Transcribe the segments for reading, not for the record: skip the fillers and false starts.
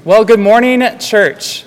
Well, good morning, church.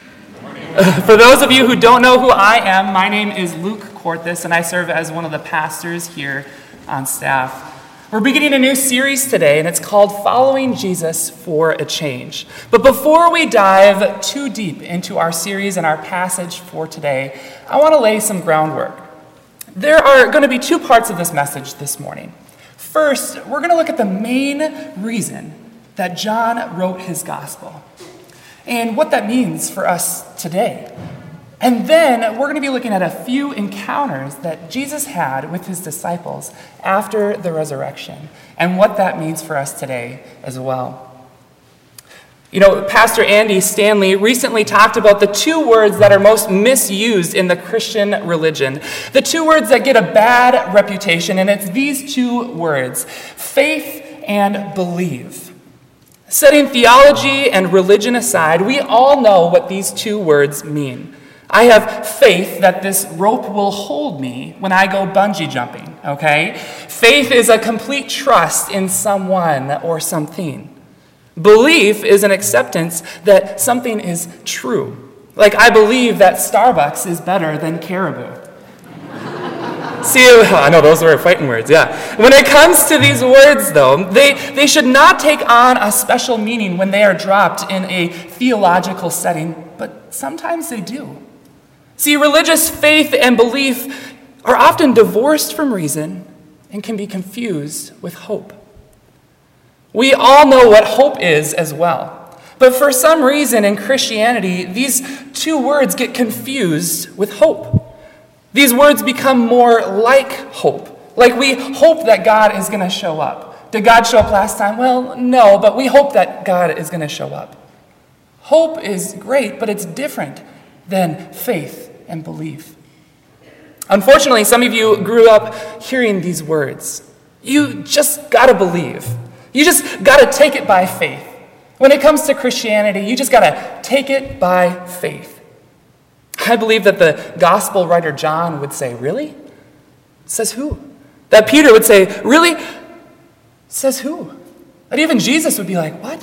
For those of you who don't know who I am, my name is Luke Corthus, and I serve as one of the pastors here on staff. We're beginning a new series today, and it's called Following Jesus for a Change. But before we dive too deep into our series and our passage for today, I want to lay some groundwork. There are going to be two parts of this message this morning. First, we're going to look at the main reason that John wrote his gospel and what that means for us today. And then we're going to be looking at a few encounters that Jesus had with his disciples after the resurrection and what that means for us today as well. You know, Pastor Andy Stanley recently talked about the two words that are most misused in the Christian religion. The two words that get a bad reputation, and it's these two words, faith and believe. Setting theology and religion aside, we all know what these two words mean. I have faith that this rope will hold me when I go bungee jumping, okay? Faith is a complete trust in someone or something. Belief is an acceptance that something is true. Like, I believe that Starbucks is better than Caribou. See, I know those were fighting words, yeah. When it comes to these words, though, they should not take on a special meaning when they are dropped in a theological setting, but sometimes they do. See, religious faith and belief are often divorced from reason and can be confused with hope. We all know what hope is as well, but for some reason in Christianity, these two words get confused with hope. These words become more like hope. Like we hope that God is going to show up. Did God show up last time? Well, no, but we hope that God is going to show up. Hope is great, but it's different than faith and belief. Unfortunately, some of you grew up hearing these words. You just got to believe. You just got to take it by faith. When it comes to Christianity, you just got to take it by faith. I believe that the gospel writer John would say, really? Says who? That Peter would say, really? Says who? That even Jesus would be like, what?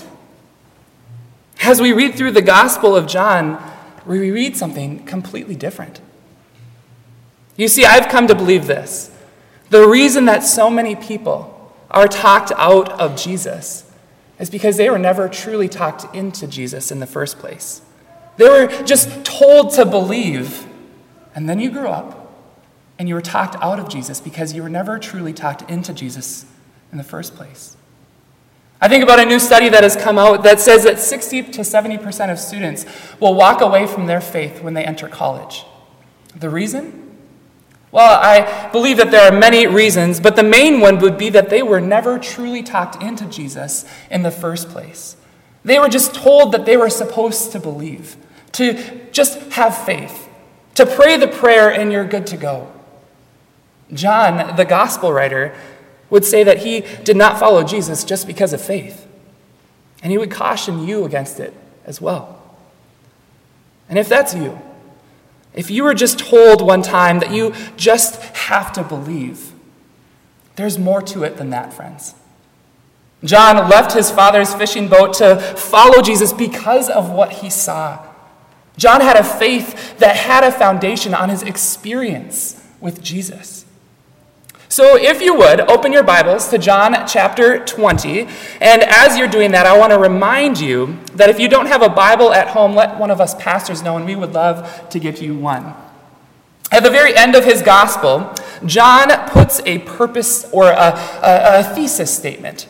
As we read through the gospel of John, we read something completely different. You see, I've come to believe this. The reason that so many people are talked out of Jesus is because they were never truly talked into Jesus in the first place. They were just told to believe, and then you grew up, and you were talked out of Jesus because you were never truly talked into Jesus in the first place. I think about a new study that has come out that says that 60 to 70% of students will walk away from their faith when they enter college. The reason? Well, I believe that there are many reasons, but the main one would be that they were never truly talked into Jesus in the first place. They were just told that they were supposed to believe, to just have faith, to pray the prayer and you're good to go. John, the gospel writer, would say that he did not follow Jesus just because of faith. And he would caution you against it as well. And if that's you, if you were just told one time that you just have to believe, there's more to it than that, friends. John left his father's fishing boat to follow Jesus because of what he saw. John had a faith that had a foundation on his experience with Jesus. So if you would, open your Bibles to John chapter 20. And as you're doing that, I want to remind you that if you don't have a Bible at home, let one of us pastors know, and we would love to get you one. At the very end of his gospel, John puts a purpose or a thesis statement.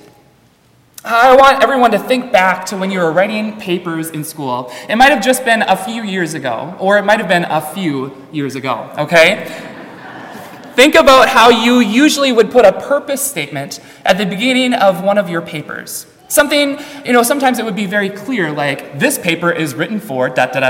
I want everyone to think back to when you were writing papers in school. It might have just been a few years ago, or it might have been a few years ago, okay? Think about how you usually would put a purpose statement at the beginning of one of your papers. Something, sometimes it would be very clear, like, this paper is written for ...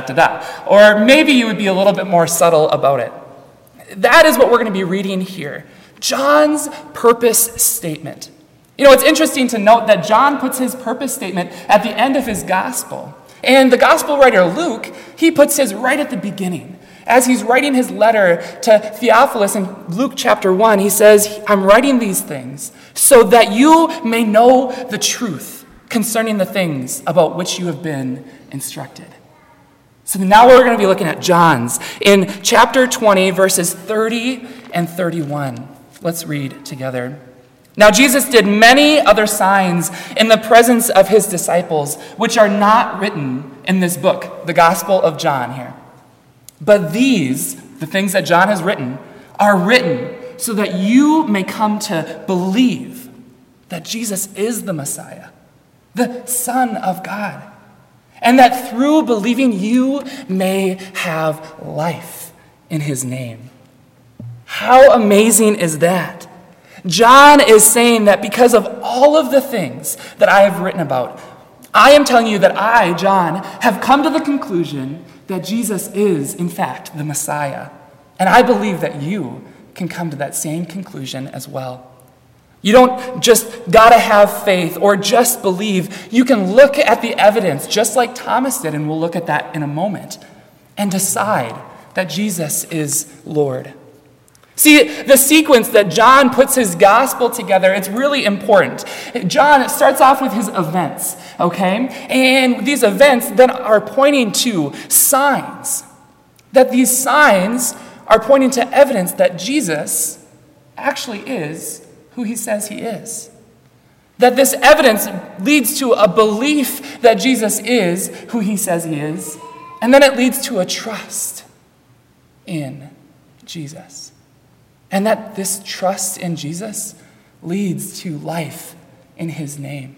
Or maybe you would be a little bit more subtle about it. That is what we're going to be reading here. John's purpose statement. It's interesting to note that John puts his purpose statement at the end of his gospel. And the gospel writer Luke, he puts his right at the beginning. As he's writing his letter to Theophilus in Luke chapter 1, he says, I'm writing these things so that you may know the truth concerning the things about which you have been instructed. So now we're going to be looking at John's in chapter 20, verses 30 and 31. Let's read together. Now Jesus did many other signs in the presence of his disciples, which are not written in this book, the Gospel of John here. But these, the things that John has written, are written so that you may come to believe that Jesus is the Messiah, the Son of God, and that through believing you may have life in his name. How amazing is that? John is saying that because of all of the things that I have written about, I am telling you that I, John, have come to the conclusion that Jesus is, in fact, the Messiah. And I believe that you can come to that same conclusion as well. You don't just gotta have faith or just believe. You can look at the evidence, just like Thomas did, and we'll look at that in a moment, and decide that Jesus is Lord. See, the sequence that John puts his gospel together, it's really important. John starts off with his events, okay? And these events then are pointing to signs. That these signs are pointing to evidence that Jesus actually is who he says he is. That this evidence leads to a belief that Jesus is who he says he is, and then it leads to a trust in Jesus. And that this trust in Jesus leads to life in his name.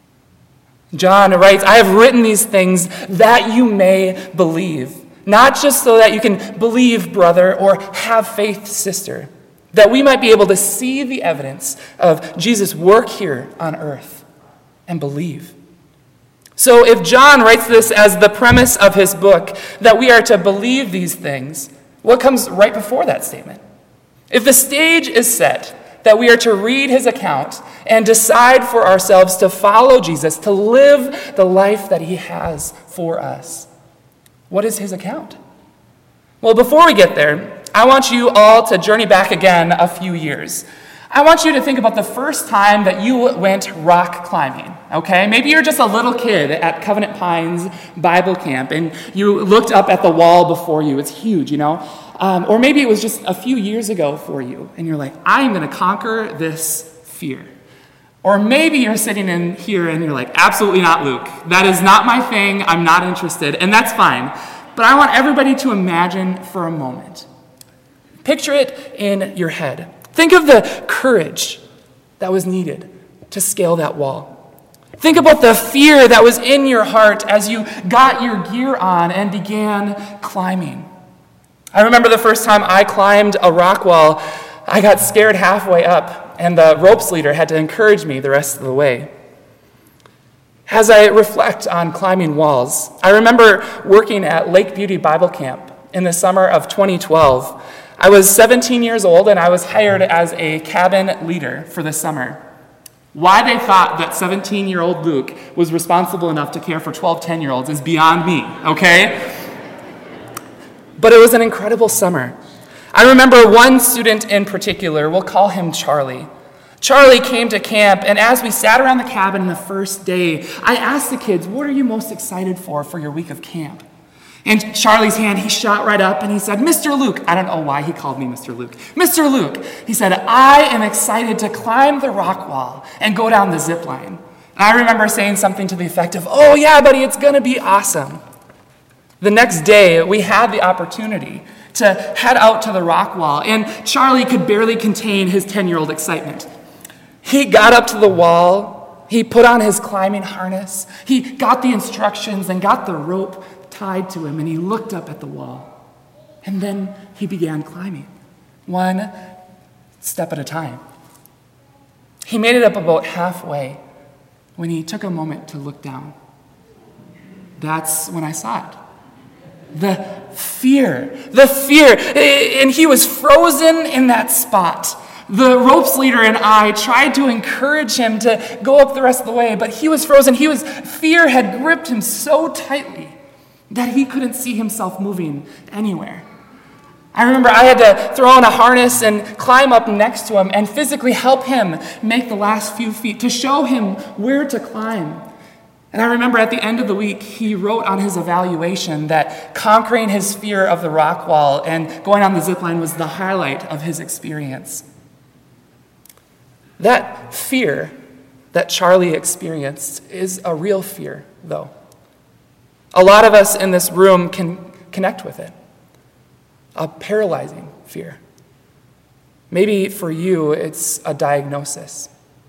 John writes, I have written these things that you may believe. Not just so that you can believe, brother, or have faith, sister. That we might be able to see the evidence of Jesus' work here on earth and believe. So if John writes this as the premise of his book, that we are to believe these things, what comes right before that statement? If the stage is set that we are to read his account and decide for ourselves to follow Jesus, to live the life that he has for us, what is his account? Well, before we get there, I want you all to journey back again a few years. I want you to think about the first time that you went rock climbing, okay? Maybe you're just a little kid at Covenant Pines Bible Camp and you looked up at the wall before you. It's huge, you know? Or maybe it was just a few years ago for you and you're like, I am going to conquer this fear. Or maybe you're sitting in here and you're like, absolutely not, Luke. That is not my thing. I'm not interested. And that's fine. But I want everybody to imagine for a moment. Picture it in your head. Think of the courage that was needed to scale that wall. Think about the fear that was in your heart as you got your gear on and began climbing. I remember the first time I climbed a rock wall, I got scared halfway up, and the ropes leader had to encourage me the rest of the way. As I reflect on climbing walls, I remember working at Lake Beauty Bible Camp in the summer of 2012. I was 17 years old, and I was hired as a cabin leader for the summer. Why they thought that 17-year-old Luke was responsible enough to care for 12 10-year-olds is beyond me, okay? But it was an incredible summer. I remember one student in particular, we'll call him Charlie. Charlie came to camp, and as we sat around the cabin the first day, I asked the kids, what are you most excited for your week of camp? And Charlie's hand, he shot right up and he said, Mr. Luke. I don't know why he called me Mr. Luke. Mr. Luke, he said, I am excited to climb the rock wall and go down the zip line. And I remember saying something to the effect of, oh yeah, buddy, it's going to be awesome. The next day, we had the opportunity to head out to the rock wall, and Charlie could barely contain his 10-year-old excitement. He got up to the wall, he put on his climbing harness, he got the instructions and got the rope tied to him, and he looked up at the wall. And then he began climbing, one step at a time. He made it up about halfway when he took a moment to look down. That's when I saw it. The fear, and he was frozen in that spot. The ropes leader and I tried to encourage him to go up the rest of the way, but he was frozen. Fear had gripped him so tightly that he couldn't see himself moving anywhere. I remember I had to throw on a harness and climb up next to him and physically help him make the last few feet to show him where to climb. And I remember at the end of the week, he wrote on his evaluation that conquering his fear of the rock wall and going on the zip line was the highlight of his experience. That fear that Charlie experienced is a real fear, though. A lot of us in this room can connect with it. A paralyzing fear. Maybe for you, it's a diagnosis.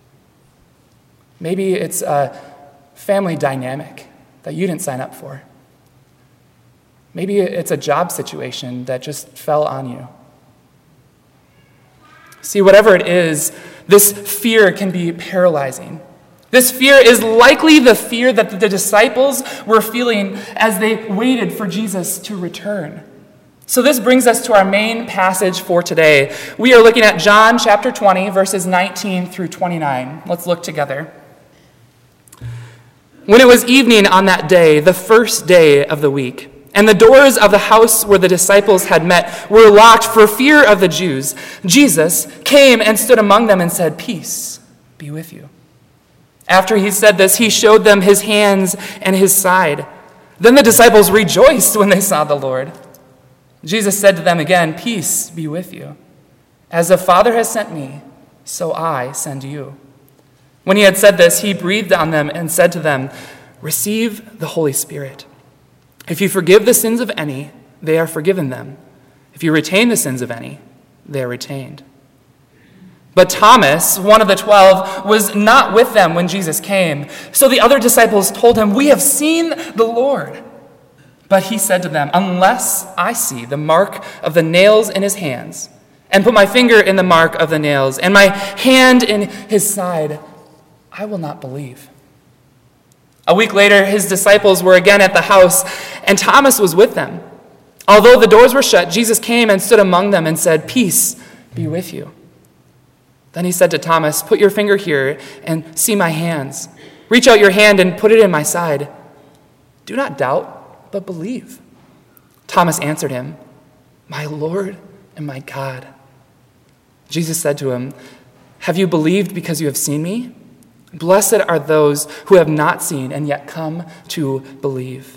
Maybe it's a family dynamic that you didn't sign up for. Maybe it's a job situation that just fell on you. See, whatever it is, this fear can be paralyzing. This fear is likely the fear that the disciples were feeling as they waited for Jesus to return. So this brings us to our main passage for today. We are looking at John chapter 20, verses 19 through 29. Let's look together. When it was evening on that day, the first day of the week, and the doors of the house where the disciples had met were locked for fear of the Jews, Jesus came and stood among them and said, "Peace be with you." After he said this, he showed them his hands and his side. Then the disciples rejoiced when they saw the Lord. Jesus said to them again, "Peace be with you. As the Father has sent me, so I send you." When he had said this, he breathed on them and said to them, "Receive the Holy Spirit. If you forgive the sins of any, they are forgiven them. If you retain the sins of any, they are retained." But Thomas, one of the 12, was not with them when Jesus came. So the other disciples told him, "We have seen the Lord." But he said to them, "Unless I see the mark of the nails in his hands, and put my finger in the mark of the nails, and my hand in his side, I will not believe." A week later, his disciples were again at the house, and Thomas was with them. Although the doors were shut, Jesus came and stood among them and said, "Peace be with you." Then he said to Thomas, "Put your finger here and see my hands. Reach out your hand and put it in my side. Do not doubt, but believe." Thomas answered him, "My Lord and my God." Jesus said to him, "Have you believed because you have seen me? Blessed are those who have not seen and yet come to believe."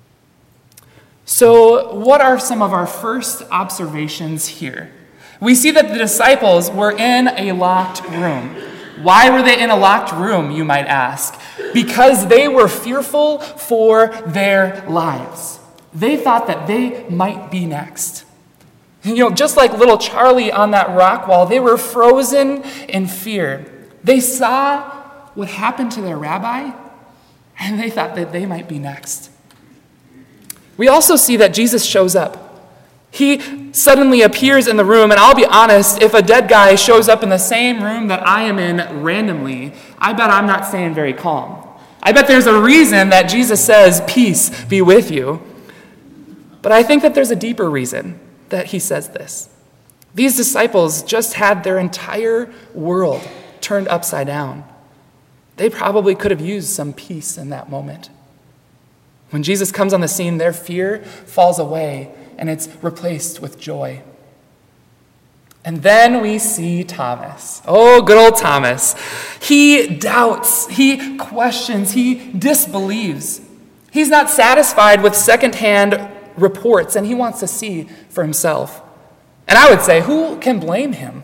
So, what are some of our first observations here? We see that the disciples were in a locked room. Why were they in a locked room, you might ask? Because they were fearful for their lives. They thought that they might be next. Just like little Charlie on that rock wall, they were frozen in fear. They saw what happened to their rabbi, and they thought that they might be next. We also see that Jesus shows up. He suddenly appears in the room, and I'll be honest, if a dead guy shows up in the same room that I am in randomly, I bet I'm not staying very calm. I bet there's a reason that Jesus says, "Peace be with you." But I think that there's a deeper reason that he says this. These disciples just had their entire world turned upside down. They probably could have used some peace in that moment. When Jesus comes on the scene, their fear falls away and it's replaced with joy. And then we see Thomas. Oh, good old Thomas. He doubts, he questions, he disbelieves. He's not satisfied with secondhand reports, and he wants to see for himself. And I would say, who can blame him?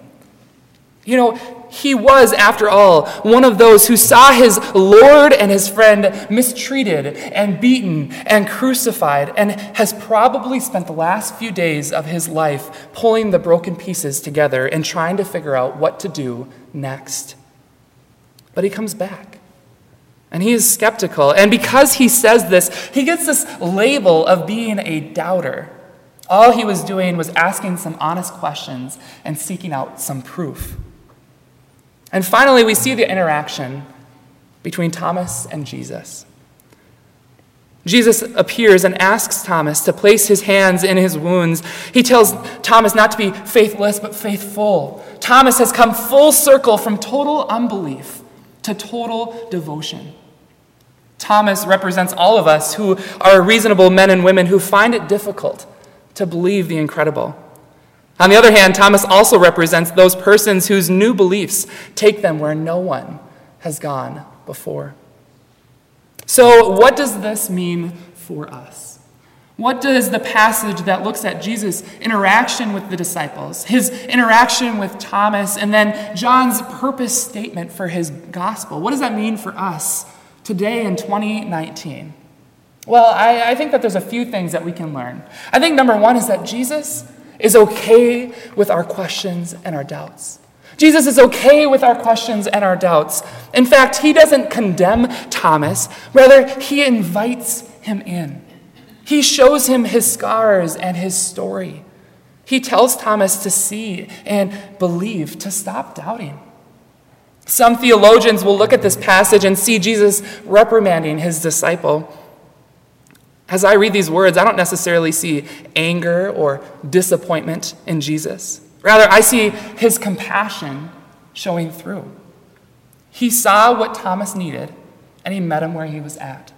He was, after all, one of those who saw his Lord and his friend mistreated and beaten and crucified, and has probably spent the last few days of his life pulling the broken pieces together and trying to figure out what to do next. But he comes back, and he is skeptical. And because he says this, he gets this label of being a doubter. All he was doing was asking some honest questions and seeking out some proof. And finally, we see the interaction between Thomas and Jesus. Jesus appears and asks Thomas to place his hands in his wounds. He tells Thomas not to be faithless, but faithful. Thomas has come full circle from total unbelief to total devotion. Thomas represents all of us who are reasonable men and women who find it difficult to believe the incredible. On the other hand, Thomas also represents those persons whose new beliefs take them where no one has gone before. So what does this mean for us? What does the passage that looks at Jesus' interaction with the disciples, his interaction with Thomas, and then John's purpose statement for his gospel, what does that mean for us today in 2019? Well, I think that there's a few things that we can learn. I think number one is that Jesus is okay with our questions and our doubts. Jesus is okay with our questions and our doubts. In fact, he doesn't condemn Thomas. Rather, he invites him in. He shows him his scars and his story. He tells Thomas to see and believe, to stop doubting. Some theologians will look at this passage and see Jesus reprimanding his disciple. As I read these words, I don't necessarily see anger or disappointment in Jesus. Rather, I see his compassion showing through. He saw what Thomas needed, and he met him where he was at.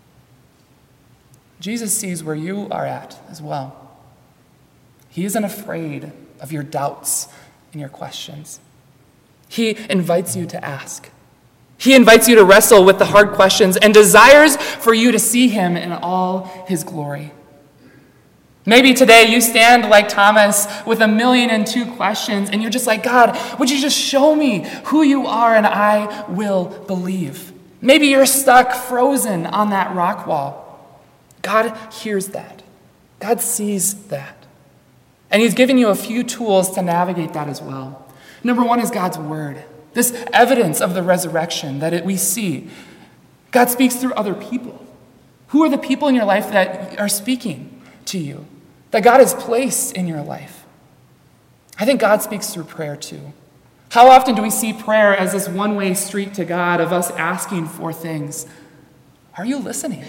Jesus sees where you are at as well. He isn't afraid of your doubts and your questions. He invites you to ask. He invites you to wrestle with the hard questions and desires for you to see him in all his glory. Maybe today you stand like Thomas with 1,000,002 questions, and you're just like, God, would you just show me who you are, and I will believe. Maybe you're stuck, frozen on that rock wall. God hears that. God sees that. And he's given you a few tools to navigate that as well. Number one is God's word. This evidence of the resurrection that we see. God speaks through other people. Who are the people in your life that are speaking to you? That God has placed in your life? I think God speaks through prayer too. How often do we see prayer as this one-way street to God of us asking for things? Are you listening?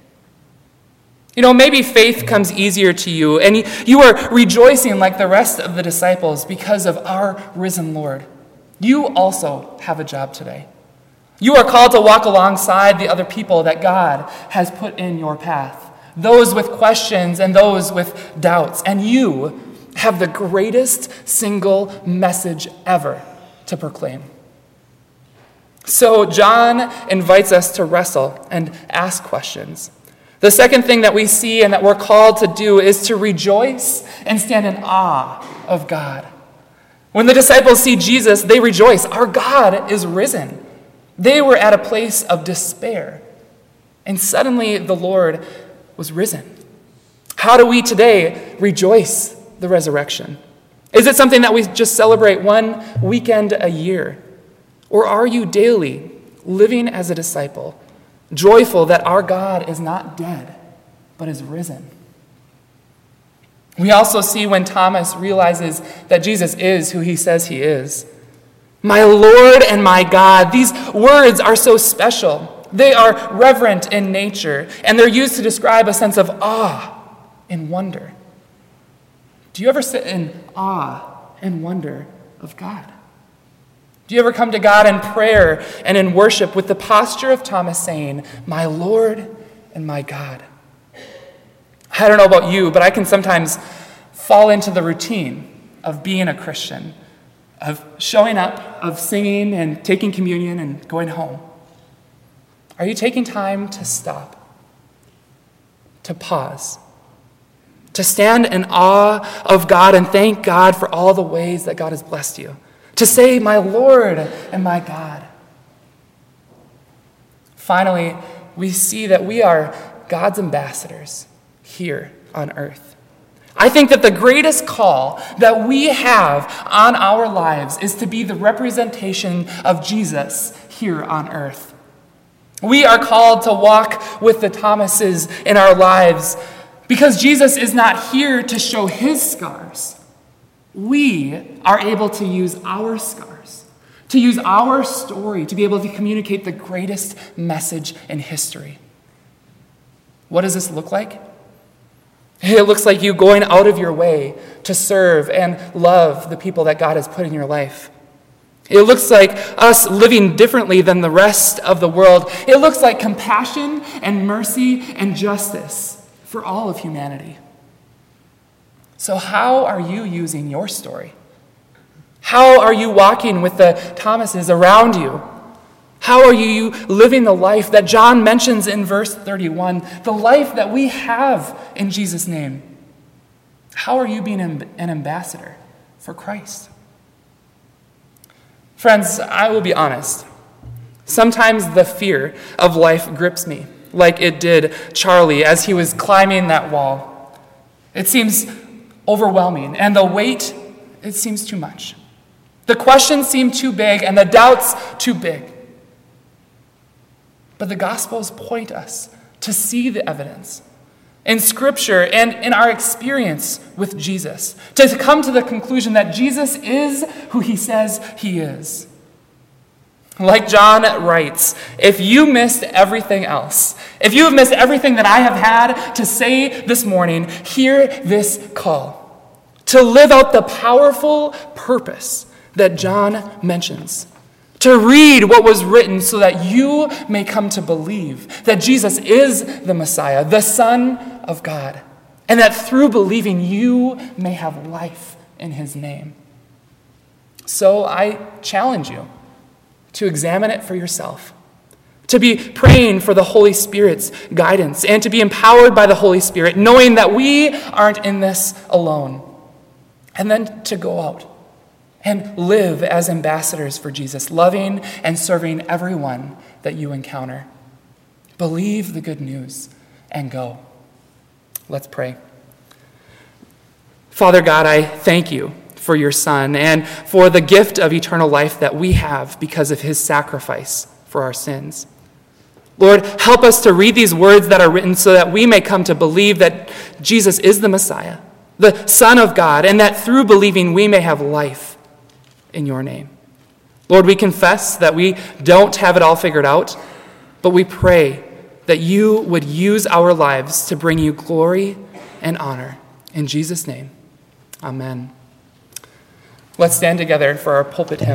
Maybe faith comes easier to you, and you are rejoicing like the rest of the disciples because of our risen Lord. You also have a job today. You are called to walk alongside the other people that God has put in your path, those with questions and those with doubts, and you have the greatest single message ever to proclaim. So John invites us to wrestle and ask questions. The second thing that we see and that we're called to do is to rejoice and stand in awe of God. When the disciples see Jesus, they rejoice. Our God is risen. They were at a place of despair, and suddenly the Lord was risen. How do we today rejoice the resurrection? Is it something that we just celebrate one weekend a year? Or are you daily living as a disciple, joyful that our God is not dead, but is risen? We also see when Thomas realizes that Jesus is who he says he is. My Lord and my God. These words are so special. They are reverent in nature, and they're used to describe a sense of awe and wonder. Do you ever sit in awe and wonder of God? Do you ever come to God in prayer and in worship with the posture of Thomas saying, my Lord and my God? I don't know about you, but I can sometimes fall into the routine of being a Christian, of showing up, of singing and taking communion and going home. Are you taking time to stop, to pause, to stand in awe of God and thank God for all the ways that God has blessed you? To say, my Lord and my God. Finally, we see that we are God's ambassadors here on earth. I think that the greatest call that we have on our lives is to be the representation of Jesus here on earth. We are called to walk with the Thomases in our lives because Jesus is not here to show his scars. We are able to use our scars, to use our story to be able to communicate the greatest message in history. What does this look like? It looks like you going out of your way to serve and love the people that God has put in your life. It looks like us living differently than the rest of the world. It looks like compassion and mercy and justice for all of humanity. So how are you using your story? How are you walking with the Thomases around you? How are you living the life that John mentions in verse 31, the life that we have in Jesus' name? How are you being an ambassador for Christ? Friends, I will be honest. Sometimes the fear of life grips me, like it did Charlie as he was climbing that wall. It seems overwhelming, and the weight, it seems too much. The questions seem too big, and the doubts too big. But the Gospels point us to see the evidence in Scripture and in our experience with Jesus, to come to the conclusion that Jesus is who he says he is. Like John writes, if you missed everything else, if you have missed everything that I have had to say this morning, hear this call to live out the powerful purpose that John mentions. To read what was written so that you may come to believe that Jesus is the Messiah, the Son of God, and that through believing you may have life in his name. So I challenge you to examine it for yourself, to be praying for the Holy Spirit's guidance, and to be empowered by the Holy Spirit, knowing that we aren't in this alone, and then to go out and live as ambassadors for Jesus, loving and serving everyone that you encounter. Believe the good news and go. Let's pray. Father God, I thank you for your Son and for the gift of eternal life that we have because of his sacrifice for our sins. Lord, help us to read these words that are written so that we may come to believe that Jesus is the Messiah, the Son of God, and that through believing we may have life in your name. Lord, we confess that we don't have it all figured out, but we pray that you would use our lives to bring you glory and honor. In Jesus' name, amen. Let's stand together for our pulpit hymn.